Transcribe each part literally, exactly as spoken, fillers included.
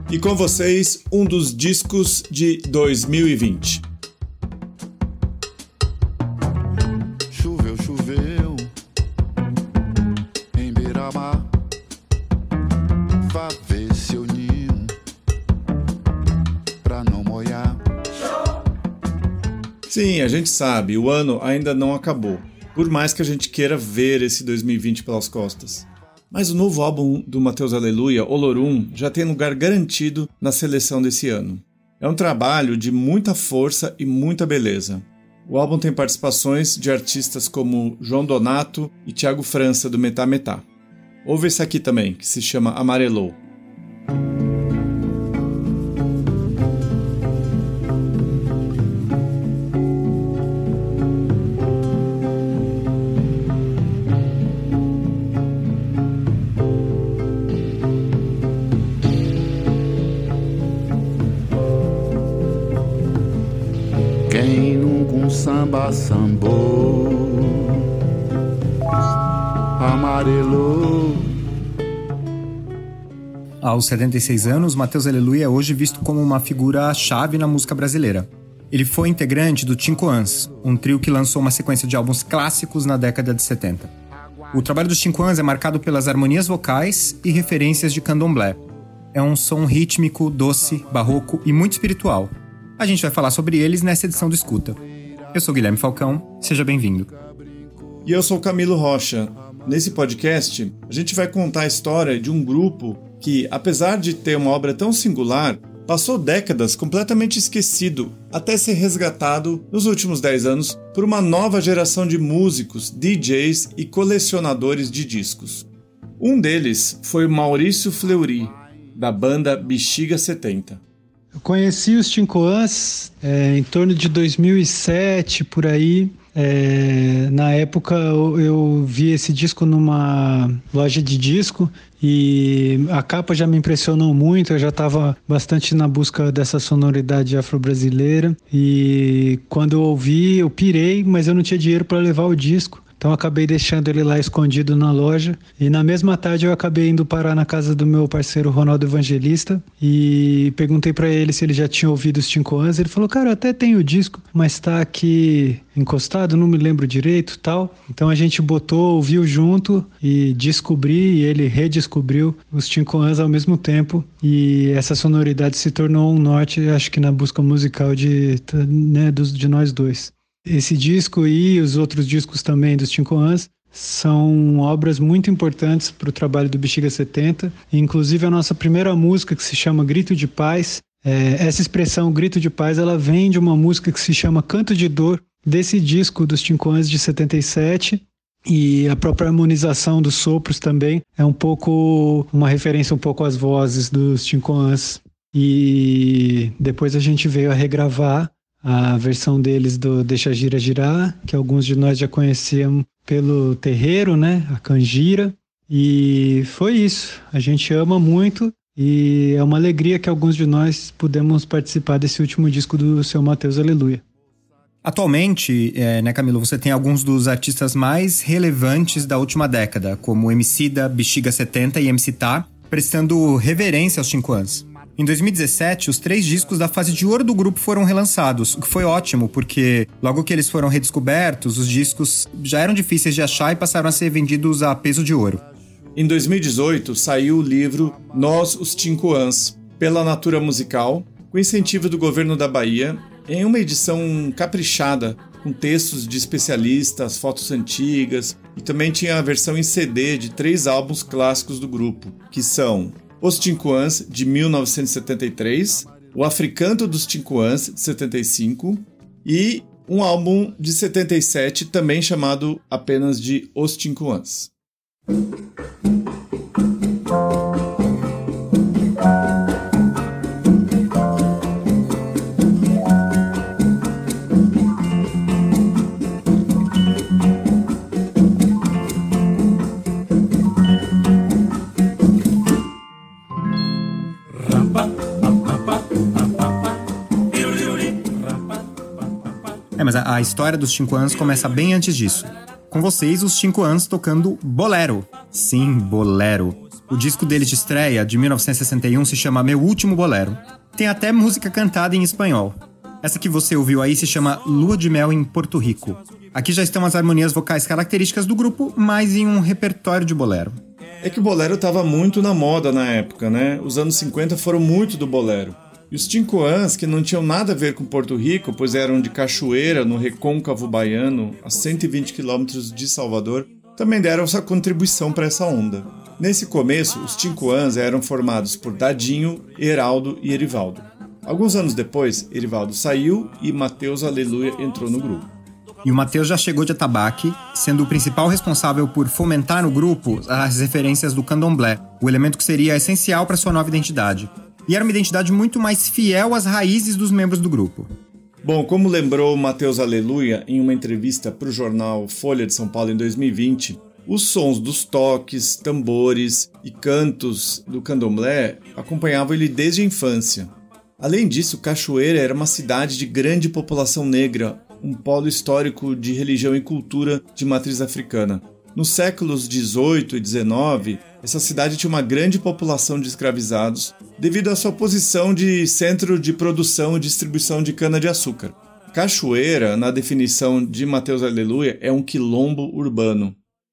E com vocês, um dos discos de dois mil e vinte. Choveu, choveu em Beira-Mar, vá ver seu ninho pra não molhar. Sim, a gente sabe, o ano ainda não acabou, por mais que a gente queira ver esse dois mil e vinte pelas costas. Mas o novo álbum do Matheus Aleluia, Olorum, já tem lugar garantido na seleção desse ano. É um trabalho de muita força e muita beleza. O álbum tem participações de artistas como João Donato e Thiago França, do Metá Metá. Ouve esse aqui também, que se chama Amarelou. Quem nunca um samba sambou, amarelou. Aos setenta e seis anos, Matheus Aleluia é hoje visto como uma figura-chave na música brasileira. Ele foi integrante do Tincoãs, um trio que lançou uma sequência de álbuns clássicos na década de setenta. O trabalho dos Tincoãs é marcado pelas harmonias vocais e referências de candomblé. É um som rítmico, doce, barroco e muito espiritual. A gente vai falar sobre eles nessa edição do Escuta. Eu sou Guilherme Falcão, seja bem-vindo. E eu sou Camilo Rocha. Nesse podcast, a gente vai contar a história de um grupo que, apesar de ter uma obra tão singular, passou décadas completamente esquecido, até ser resgatado nos últimos dez anos por uma nova geração de músicos, D Js e colecionadores de discos. Um deles foi o Maurício Fleury, da banda Bexiga setenta. Eu conheci os Tincoãs é, em torno de dois mil e sete, por aí. É, na época eu, eu vi esse disco numa loja de disco e a capa já me impressionou muito. Eu já estava bastante na busca dessa sonoridade afro-brasileira e quando eu ouvi eu pirei, mas eu não tinha dinheiro para levar o disco. Então eu acabei deixando ele lá escondido na loja e na mesma tarde eu acabei indo parar na casa do meu parceiro Ronaldo Evangelista e perguntei pra ele se ele já tinha ouvido os Tincoãs. Ele falou, cara, eu até tenho o disco, mas tá aqui encostado, não me lembro direito, tal. Então a gente botou, ouviu junto e descobri, e ele redescobriu os Tincoãs ao mesmo tempo e essa sonoridade se tornou um norte, acho que na busca musical de, né, dos, de nós dois. Esse disco e os outros discos também dos Tincoãs são obras muito importantes para o trabalho do Bexiga setenta. Inclusive a nossa primeira música, que se chama Grito de Paz, é, essa expressão Grito de Paz, ela vem de uma música que se chama Canto de Dor, desse disco dos Tincoãs de setenta e sete. E a própria harmonização dos sopros também é um pouco uma referência um pouco às vozes dos Tincoãs. E depois a gente veio a regravar a versão deles do Deixa Gira Girar, que alguns de nós já conheciam pelo terreiro, né? A canjira. E foi isso. A gente ama muito e é uma alegria que alguns de nós pudemos participar desse último disco do seu Matheus Aleluia. Atualmente, é, né, Camilo, você tem alguns dos artistas mais relevantes da última década, como Emicida, Bexiga setenta e M C Tá, prestando reverência aos Tincoãs. Em dois mil e dezessete, os três discos da fase de ouro do grupo foram relançados, o que foi ótimo, porque logo que eles foram redescobertos, os discos já eram difíceis de achar e passaram a ser vendidos a peso de ouro. Em dois mil e dezoito, saiu o livro Nós, os Tincoãs, pela Natura Musical, com incentivo do governo da Bahia, em uma edição caprichada, com textos de especialistas, fotos antigas, e também tinha a versão em C D de três álbuns clássicos do grupo, que são Os Tincoãs, de mil novecentos e setenta e três, O Africanto dos Tincoãs, de setenta e cinco, e um álbum de setenta e sete, também chamado apenas de Os Tincoãs. É, mas a, a história dos Tincoãs começa bem antes disso. Com vocês, os Tincoãs tocando bolero. Sim, bolero. O disco deles de estreia, de mil novecentos e sessenta e um, se chama Meu Último Bolero. Tem até música cantada em espanhol. Essa que você ouviu aí se chama Lua de Mel em Porto Rico. Aqui já estão as harmonias vocais características do grupo, mas em um repertório de bolero. É que o bolero estava muito na moda na época, né? Os anos cinquenta foram muito do bolero. E os Tincoãs, que não tinham nada a ver com Porto Rico, pois eram de Cachoeira, no recôncavo baiano, a cento e vinte quilômetros de Salvador, também deram sua contribuição para essa onda. Nesse começo, os Tincoãs eram formados por Dadinho, Heraldo e Erivaldo. Alguns anos depois, Erivaldo saiu e Matheus Aleluia entrou no grupo. E o Matheus já chegou de atabaque, sendo o principal responsável por fomentar no grupo as referências do candomblé, o elemento que seria essencial para sua nova identidade. E era uma identidade muito mais fiel às raízes dos membros do grupo. Bom, como lembrou Matheus Aleluia em uma entrevista para o jornal Folha de São Paulo em dois mil e vinte, os sons dos toques, tambores e cantos do candomblé acompanhavam ele desde a infância. Além disso, Cachoeira era uma cidade de grande população negra, um polo histórico de religião e cultura de matriz africana. Nos séculos dezoito e dezenove, essa cidade tinha uma grande população de escravizados devido à sua posição de centro de produção e distribuição de cana-de-açúcar. Cachoeira, na definição de Matheus Aleluia, é um quilombo urbano.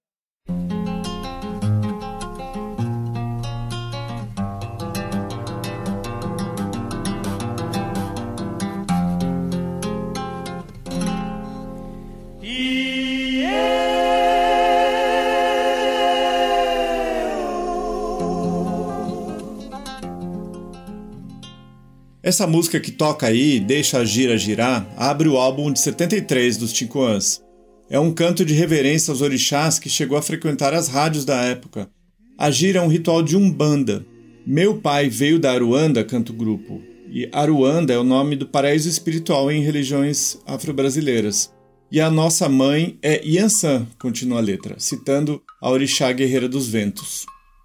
Essa música que toca aí, Deixa a Gira Girar, abre o álbum de setenta e três dos Tincoãs. É um canto de reverência aos orixás que chegou a frequentar as rádios da época. A gira é um ritual de Umbanda. Meu pai veio da Aruanda, canta o grupo. E Aruanda é o nome do paraíso espiritual em religiões afro-brasileiras. E a nossa mãe é Iansã, continua a letra, citando a orixá guerreira dos ventos.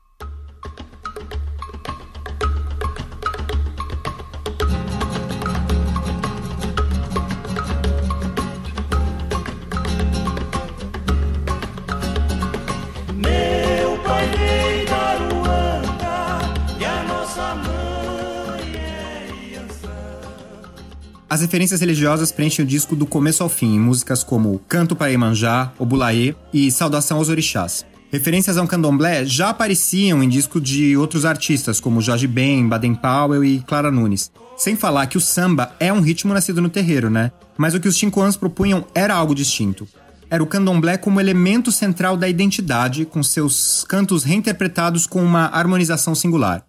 As referências religiosas preenchem o disco do começo ao fim, em músicas como Canto para Iemanjá, Obulaê e Saudação aos Orixás. Referências ao candomblé já apareciam em disco de outros artistas, como Jorge Ben, Baden Powell e Clara Nunes. Sem falar que o samba é um ritmo nascido no terreiro, né? Mas o que os Tincoãs propunham era algo distinto. Era o candomblé como elemento central da identidade, com seus cantos reinterpretados com uma harmonização singular.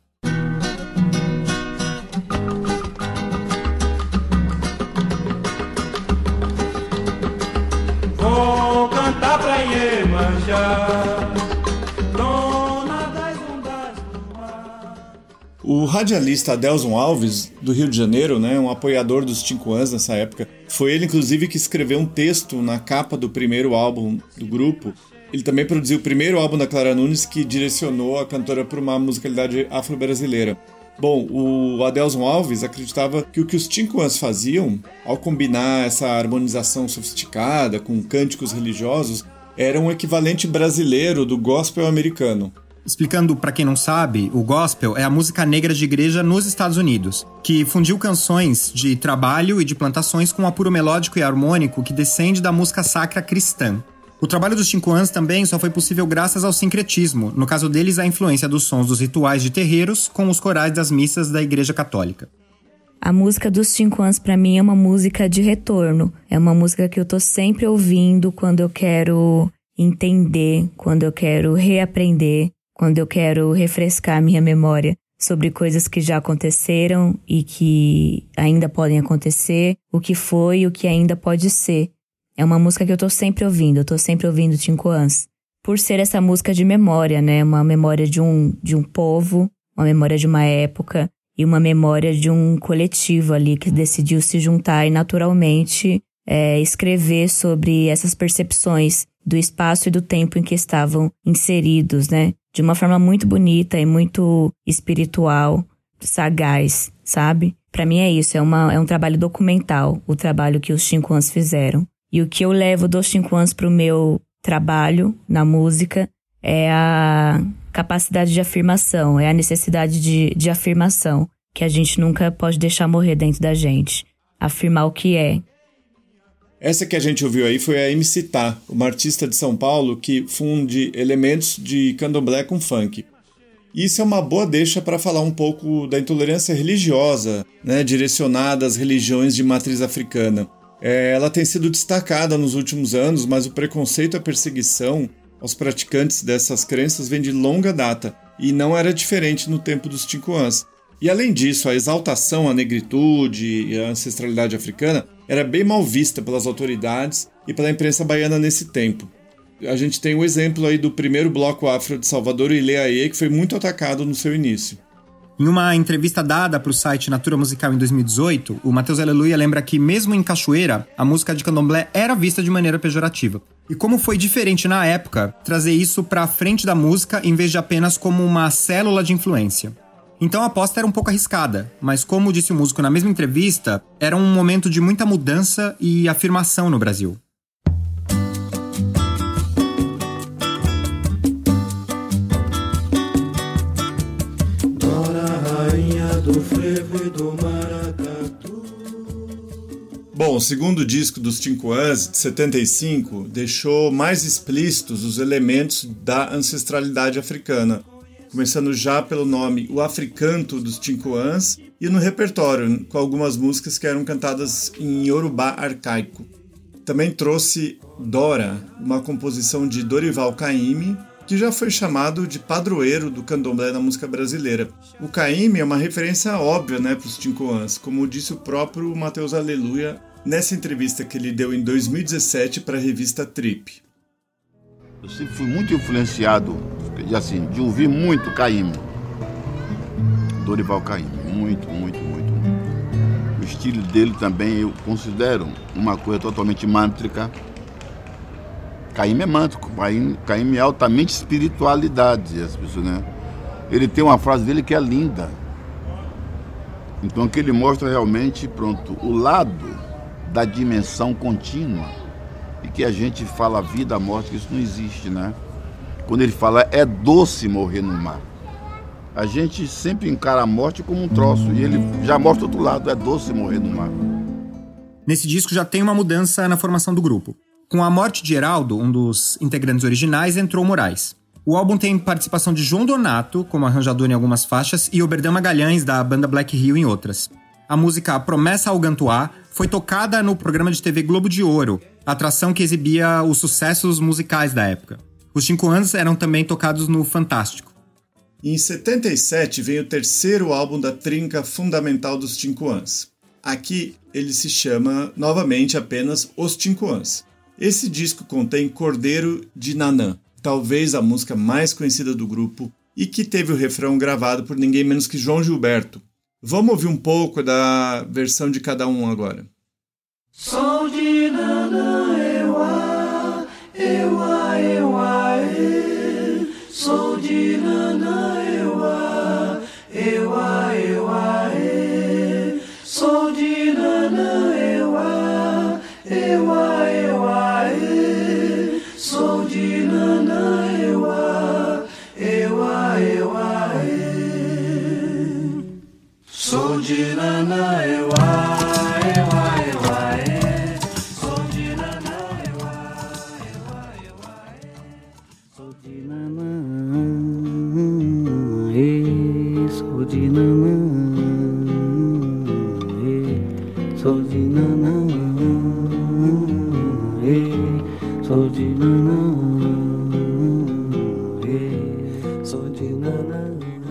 Vou cantar pra Iemanjá, dona das ondas do mar. O radialista Adelson Alves, do Rio de Janeiro, né, um apoiador dos Tincoãs nessa época, foi ele inclusive que escreveu um texto na capa do primeiro álbum do grupo. Ele também produziu o primeiro álbum da Clara Nunes, que direcionou a cantora para uma musicalidade afro-brasileira. Bom, o Adelson Alves acreditava que o que os Tincoãs faziam, ao combinar essa harmonização sofisticada com cânticos religiosos, era um equivalente brasileiro do gospel americano. Explicando para quem não sabe, o gospel é a música negra de igreja nos Estados Unidos, que fundiu canções de trabalho e de plantações com um apuro melódico e harmônico que descende da música sacra cristã. O trabalho dos Tincoãs também só foi possível graças ao sincretismo, no caso deles a influência dos sons dos rituais de terreiros com os corais das missas da Igreja Católica. A música dos Tincoãs para mim é uma música de retorno, é uma música que eu tô sempre ouvindo quando eu quero entender, quando eu quero reaprender, quando eu quero refrescar minha memória sobre coisas que já aconteceram e que ainda podem acontecer, o que foi e o que ainda pode ser. É uma música que eu tô sempre ouvindo, eu tô sempre ouvindo Tincoãs. Por ser essa música de memória, né? Uma memória de um, de um povo, uma memória de uma época e uma memória de um coletivo ali que decidiu se juntar e naturalmente é, escrever sobre essas percepções do espaço e do tempo em que estavam inseridos, né? De uma forma muito bonita e muito espiritual, sagaz, sabe? Pra mim é isso, é, uma, é um trabalho documental, o trabalho que os Tincoãs fizeram. E o que eu levo dos Tincoãs pro meu trabalho na música é a capacidade de afirmação, é a necessidade de, de afirmação, que a gente nunca pode deixar morrer dentro da gente. Afirmar o que é. Essa que a gente ouviu aí foi a M C Tá, uma artista de São Paulo que funde elementos de candomblé com funk. Isso é uma boa deixa para falar um pouco da intolerância religiosa, né, direcionada às religiões de matriz africana. É, ela tem sido destacada nos últimos anos, mas o preconceito e a perseguição aos praticantes dessas crenças vem de longa data, e não era diferente no tempo dos Tincoãs. E além disso, a exaltação à negritude e à ancestralidade africana era bem mal vista pelas autoridades e pela imprensa baiana nesse tempo. A gente tem o exemplo aí do primeiro bloco afro de Salvador, o Ileaê, que foi muito atacado no seu início. Em uma entrevista dada para o site Natura Musical em dois mil e dezoito, o Matheus Aleluia lembra que, mesmo em Cachoeira, a música de candomblé era vista de maneira pejorativa. E como foi diferente na época trazer isso para a frente da música em vez de apenas como uma célula de influência. Então a aposta era um pouco arriscada, mas como disse o músico na mesma entrevista, era um momento de muita mudança e afirmação no Brasil. Bom, o segundo disco dos Tincoãs, de setenta e cinco, deixou mais explícitos os elementos da ancestralidade africana, começando já pelo nome O Africanto dos Tincoãs e no repertório, com algumas músicas que eram cantadas em Yorubá arcaico. Também trouxe Dora, uma composição de Dorival Caymmi, que já foi chamado de padroeiro do candomblé na música brasileira. O Caymmi é uma referência óbvia, né, para os Tincoãs, como disse o próprio Matheus Aleluia nessa entrevista que ele deu em dois mil e dezessete para a revista Trip. Eu sempre fui muito influenciado, assim, de ouvir muito Caymmi, Dorival Caymmi, muito, muito, muito, muito. O estilo dele também eu considero uma coisa totalmente mântrica. Caymmi é mântrico, Caymmi é altamente espiritualidade, as pessoas, né? Ele tem uma frase dele que é linda. Então que ele mostra realmente, pronto, o lado da dimensão contínua e que a gente fala vida, morte, que isso não existe, né? Quando ele fala é doce morrer no mar, a gente sempre encara a morte como um troço e ele já mostra outro lado, é doce morrer no mar. Nesse disco já tem uma mudança na formação do grupo. Com a morte de Heraldo, um dos integrantes originais, entrou Moraes. O álbum tem participação de João Donato, como arranjador em algumas faixas, e Oberdão Magalhães, da banda Black Hill, em outras. A música Promessa ao Gantuá foi tocada no programa de T V Globo de Ouro, atração que exibia os sucessos musicais da época. Os Tincoãs eram também tocados no Fantástico. Em setenta e sete vem o terceiro álbum da trinca fundamental dos Tincoãs. Aqui ele se chama novamente apenas Os Tincoãs. Esse disco contém Cordeiro de Nanã, talvez a música mais conhecida do grupo e que teve o refrão gravado por ninguém menos que João Gilberto. Vamos ouvir um pouco da versão de cada um agora. Sou de Nanã, euá, euá, euá, e. Sou de Nanã, euá, euá, euá, e. Sou de Nanã, euá, euá, euá, e. Sou de Nanã, euá, euá, euá, e. Sou de Nanã, euá, euá, euá, e. Sou de Nanã, euá, euá, euá, e. Sou de Nanã, e. Sou de Nanã, e. Sou de Nanã, e. Sou de Nanã, e. Sou de Nanã.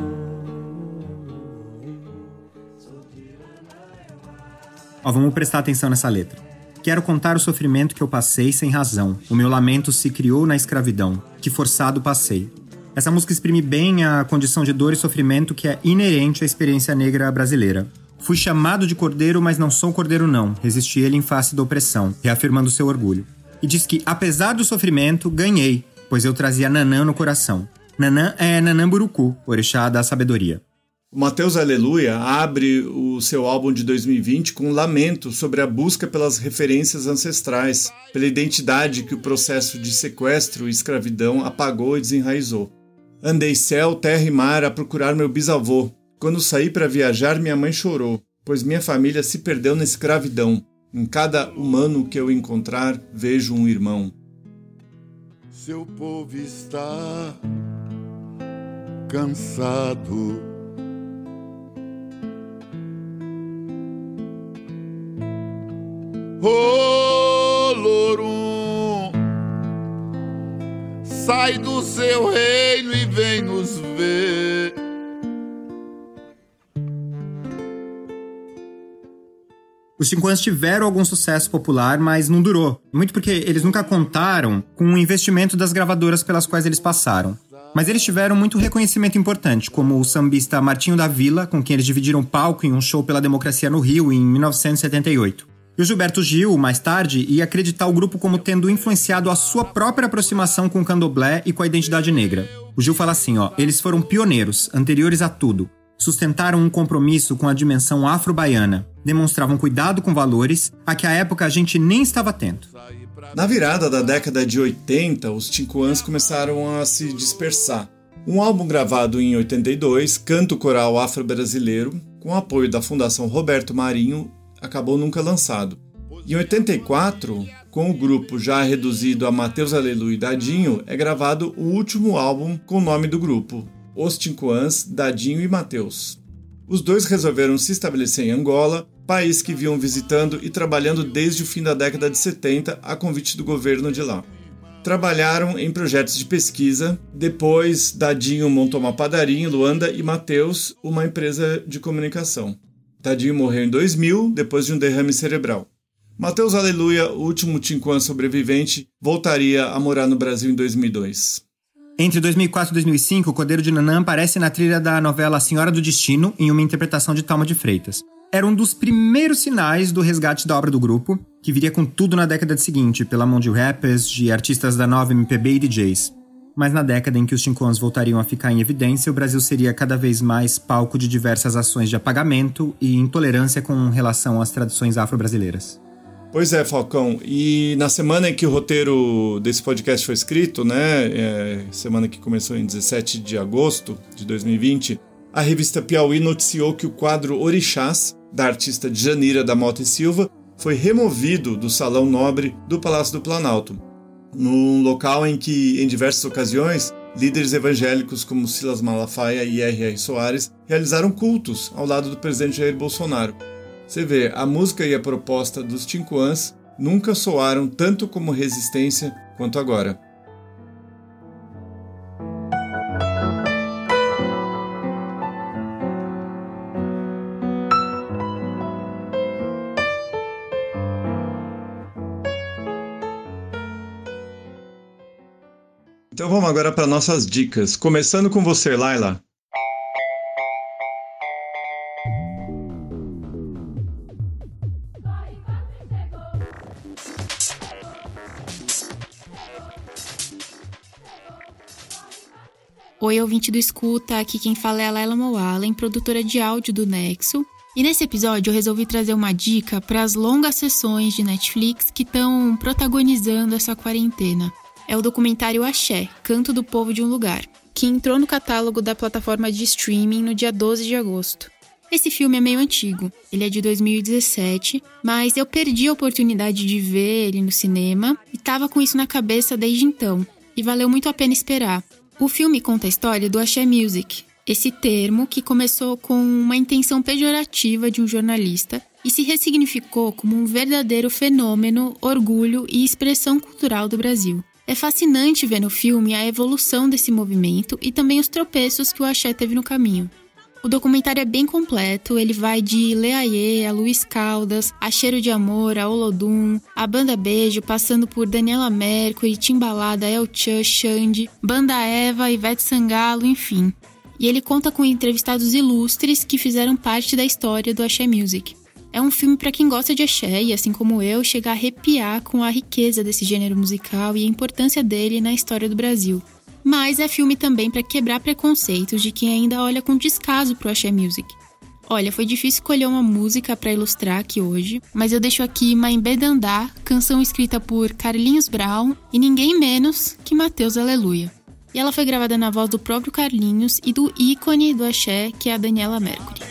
Ó, vamos prestar atenção nessa letra. Quero contar o sofrimento que eu passei sem razão. O meu lamento se criou na escravidão, que forçado passei. Essa música exprime bem a condição de dor e sofrimento que é inerente à experiência negra brasileira. Fui chamado de cordeiro, mas não sou cordeiro não. Resisti ele em face da opressão, reafirmando seu orgulho. E diz que, apesar do sofrimento, ganhei, pois eu trazia Nanã no coração. Nanã é Nanã Buruku, orixá da sabedoria. O Mateus Aleluia abre o seu álbum de dois mil e vinte com um lamento sobre a busca pelas referências ancestrais, pela identidade que o processo de sequestro e escravidão apagou e desenraizou. Andei céu, terra e mar a procurar meu bisavô. Quando saí para viajar, minha mãe chorou, pois minha família se perdeu na escravidão. Em cada humano que eu encontrar, vejo um irmão. Seu povo está cansado. Ô Lorum, sai do seu reino e vem nos ver. Os Chinquans tiveram algum sucesso popular, mas não durou. Muito porque eles nunca contaram com o investimento das gravadoras pelas quais eles passaram. Mas eles tiveram muito reconhecimento importante, como o sambista Martinho da Vila, com quem eles dividiram palco em um show pela democracia no Rio em mil novecentos e setenta e oito. E o Gilberto Gil, mais tarde, ia acreditar o grupo como tendo influenciado a sua própria aproximação com o candomblé e com a identidade negra. O Gil fala assim, ó, eles foram pioneiros, anteriores a tudo. Sustentaram um compromisso com a dimensão afro-baiana. Demonstravam cuidado com valores a que à época a gente nem estava atento. Na virada da década de oitenta, os Chinquans começaram a se dispersar. Um álbum gravado em oitenta e dois, Canto Coral Afro-Brasileiro, com apoio da Fundação Roberto Marinho, acabou nunca lançado. Em oitenta e quatro, com o grupo já reduzido a Mateus Aleluia e Dadinho, é gravado o último álbum com o nome do grupo, Os Chinquans, Dadinho e Mateus. Os dois resolveram se estabelecer em Angola, país que vinham visitando e trabalhando desde o fim da década de setenta a convite do governo de lá. Trabalharam em projetos de pesquisa, depois Dadinho montou uma padaria em Luanda e Mateus uma empresa de comunicação. Dadinho morreu em dois mil, depois de um derrame cerebral. Mateus Aleluia, o último Chinquan sobrevivente, voltaria a morar no Brasil em dois mil e dois. Entre dois mil e quatro e dois mil e cinco, o Cordeiro de Nanã aparece na trilha da novela Senhora do Destino, em uma interpretação de Thalma de Freitas. Era um dos primeiros sinais do resgate da obra do grupo, que viria com tudo na década seguinte, pela mão de rappers, de artistas da nova M P B e D Js. Mas na década em que os Chinquans voltariam a ficar em evidência, o Brasil seria cada vez mais palco de diversas ações de apagamento e intolerância com relação às tradições afro-brasileiras. Pois é, Falcão. E na semana em que o roteiro desse podcast foi escrito, né, é, semana que começou em dezessete de agosto de dois mil e vinte, a revista Piauí noticiou que o quadro Orixás, da artista Djanira da Mota e Silva, foi removido do Salão Nobre do Palácio do Planalto, num local em que, em diversas ocasiões, líderes evangélicos como Silas Malafaia e R R Soares realizaram cultos ao lado do presidente Jair Bolsonaro. Você vê, a música e a proposta dos Chinquans nunca soaram tanto como resistência quanto agora. Então vamos agora para nossas dicas, começando com você, Laila. Oi, ouvinte do Escuta, aqui quem fala é a Laila Moalen, produtora de áudio do Nexo. E nesse episódio eu resolvi trazer uma dica para as longas sessões de Netflix que estão protagonizando essa quarentena. É o documentário Axé, Canto do Povo de um Lugar, que entrou no catálogo da plataforma de streaming no dia doze de agosto. Esse filme é meio antigo, ele é de dois mil e dezessete, mas eu perdi a oportunidade de ver ele no cinema e tava com isso na cabeça desde então, e valeu muito a pena esperar. O filme conta a história do Axé Music, esse termo que começou com uma intenção pejorativa de um jornalista e se ressignificou como um verdadeiro fenômeno, orgulho e expressão cultural do Brasil. É fascinante ver no filme a evolução desse movimento e também os tropeços que o axé teve no caminho. O documentário é bem completo, ele vai de Leaie a Luiz Caldas, a Cheiro de Amor, a Olodum, a Banda Beijo, passando por Daniela Mercury, Timbalada, El Chan, Xande, Banda Eva, Ivete Sangalo, enfim. E ele conta com entrevistados ilustres que fizeram parte da história do Axé Music. É um filme para quem gosta de axé e, assim como eu, chega a arrepiar com a riqueza desse gênero musical e a importância dele na história do Brasil. mas é filme também para quebrar preconceitos de quem ainda olha com descaso pro axé music. Olha, foi difícil escolher uma música para ilustrar aqui hoje, mas eu deixo aqui Maimbedandá, canção escrita por Carlinhos Brown e ninguém menos que Matheus Aleluia. E ela foi gravada na voz do próprio Carlinhos e do ícone do axé, que é a Daniela Mercury.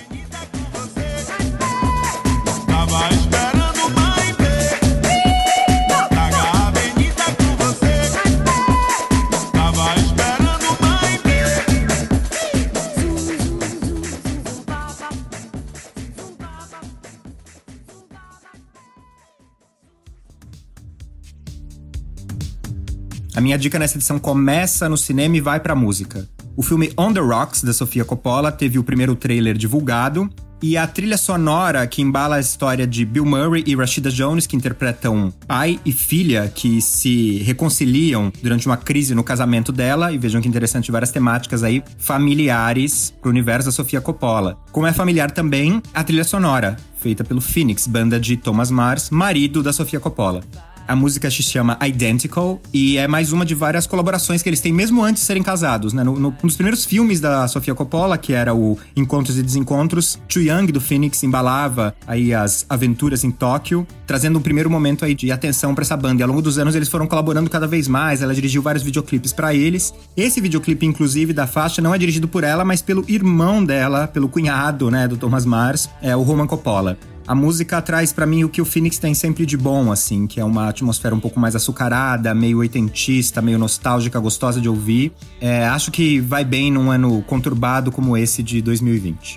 Tava esperando mais ver, pagar a avenida com você. Tava esperando mais ver. A minha dica nessa edição começa no cinema e vai pra música. O filme On the Rocks, da Sofia Coppola, teve o primeiro trailer divulgado, e a trilha sonora que embala a história de Bill Murray e Rashida Jones, que interpretam pai e filha que se reconciliam durante uma crise no casamento dela, e vejam que interessante, várias temáticas aí familiares pro universo da Sofia Coppola. Como é familiar também a trilha sonora, feita pelo Phoenix, banda de Thomas Mars, marido da Sofia Coppola. A música se chama Identical e é mais uma de várias colaborações que eles têm mesmo antes de serem casados, né? No, no, um dos primeiros filmes da Sofia Coppola, que era o Encontros e Desencontros, Chu Young, do Phoenix, embalava aí as aventuras em Tóquio, trazendo um primeiro momento aí de atenção pra essa banda. E ao longo dos anos eles foram colaborando cada vez mais, ela dirigiu vários videoclipes pra eles. Esse videoclipe, inclusive, da faixa, não é dirigido por ela, mas pelo irmão dela, pelo cunhado, né, do Thomas Mars, é o Roman Coppola. A música traz pra mim o que o Phoenix tem sempre de bom, assim, que é uma atmosfera um pouco mais açucarada, meio oitentista, meio nostálgica, gostosa de ouvir. É, acho que vai bem num ano conturbado como esse de dois mil e vinte.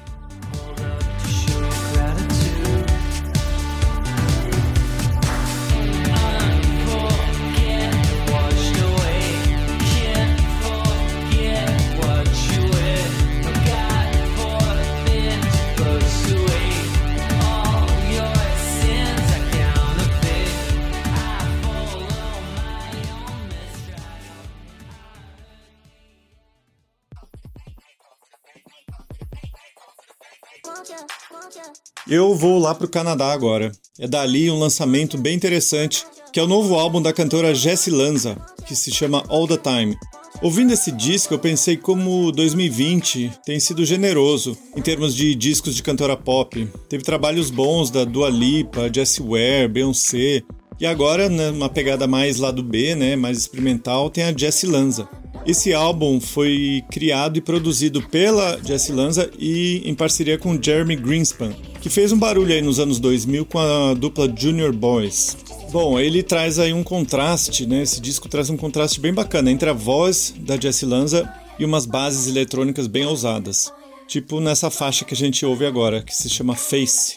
Eu vou lá pro Canadá agora. É dali um lançamento bem interessante, que é o novo álbum da cantora Jessie Lanza, que se chama All the Time. Ouvindo esse disco, eu pensei como dois mil e vinte tem sido generoso em termos de discos de cantora pop. Teve trabalhos bons da Dua Lipa, Jessie Ware, Beyoncé, e agora, numa pegada mais lado B, né, mais experimental, tem a Jessie Lanza. Esse álbum foi criado e produzido pela Jessie Lanza e em parceria com Jeremy Greenspan, que fez um barulho aí nos anos dois mil com a dupla Junior Boys. Bom, ele traz aí um contraste, né? Esse disco traz um contraste bem bacana entre a voz da Jessie Lanza e umas bases eletrônicas bem ousadas. Tipo nessa faixa que a gente ouve agora, que se chama Face.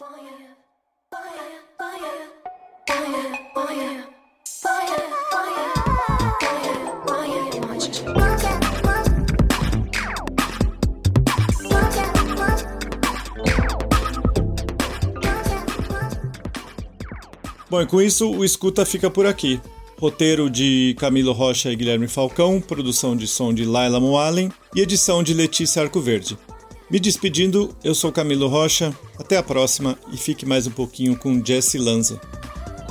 Bom, e com isso o Escuta fica por aqui. Roteiro de Camilo Rocha e Guilherme Falcão, produção de som de Laila Moalen e edição de Letícia Arcoverde. Me despedindo, eu sou Camilo Rocha, até a próxima e fique mais um pouquinho com Jessie Lanza.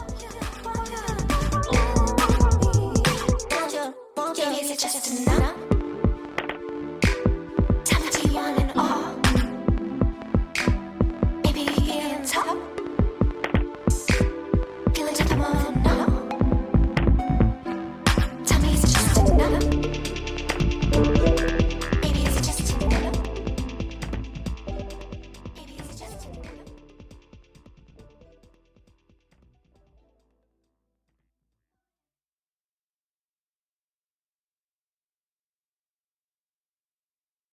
Just enough.